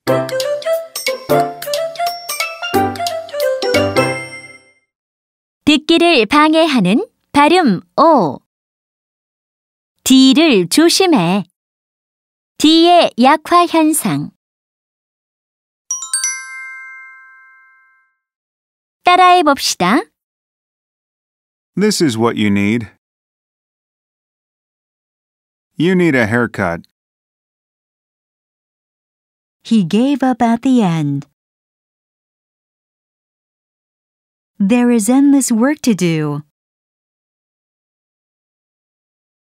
듣기를 방해하는 발음 O. D를 조심해. D의 약화 현상. 따라해 봅시다. This is what you need. You need a haircut. He gave up at the end. There is endless work to do.